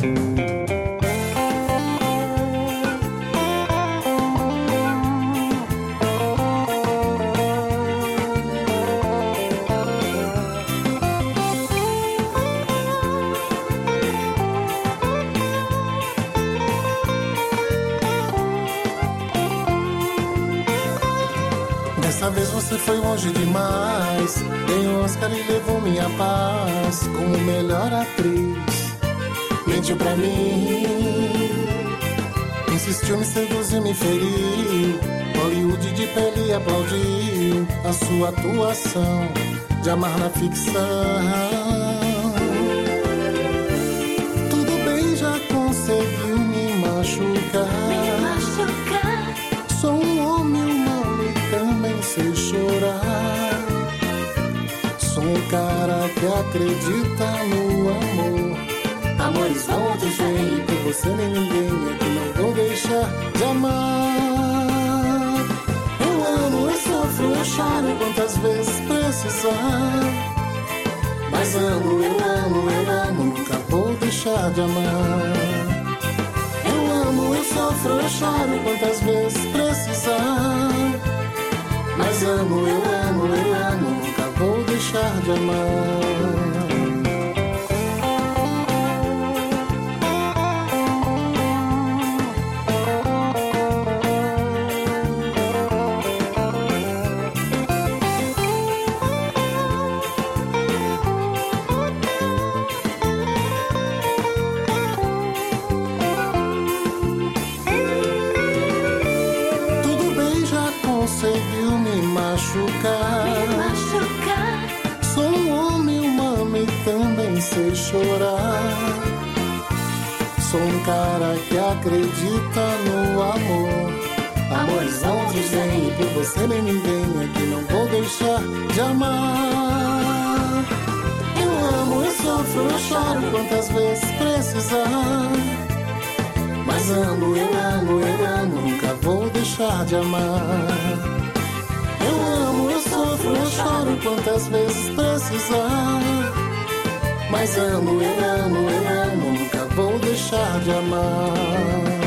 Dessa vez você foi longe demais. Ganhou Oscar e levou minha paz como melhor atriz. Mentiu pra mim, insistiu, me seduziu, me feriu. Hollywood de pele aplaudiu a sua atuação de amar na ficção. Tudo bem, já conseguiu me machucar. Sou um homem humano e também sei chorar. Sou um cara que acredita no amor. Amores vão, outros vêm, por você nem ninguém é que não vou deixar de amar. Eu amo, eu sofro, eu choro quantas vezes precisar. Mas amo, nunca vou deixar de amar. Eu sofro, eu choro quantas vezes precisar. Mas amo, nunca vou deixar de amar. Conseguiu me machucar. Sou um homem humano e também sei chorar. Sou um cara que acredita no amor. Amores vão, outros vêm, e por você nem ninguém é que não vou deixar de amar. Eu amo, eu sofro, eu choro quantas vezes precisar. Mas amo, nunca vou deixar de amar. Eu amo, eu sofro, eu choro quantas vezes precisar. Mas amo, nunca vou deixar de amar.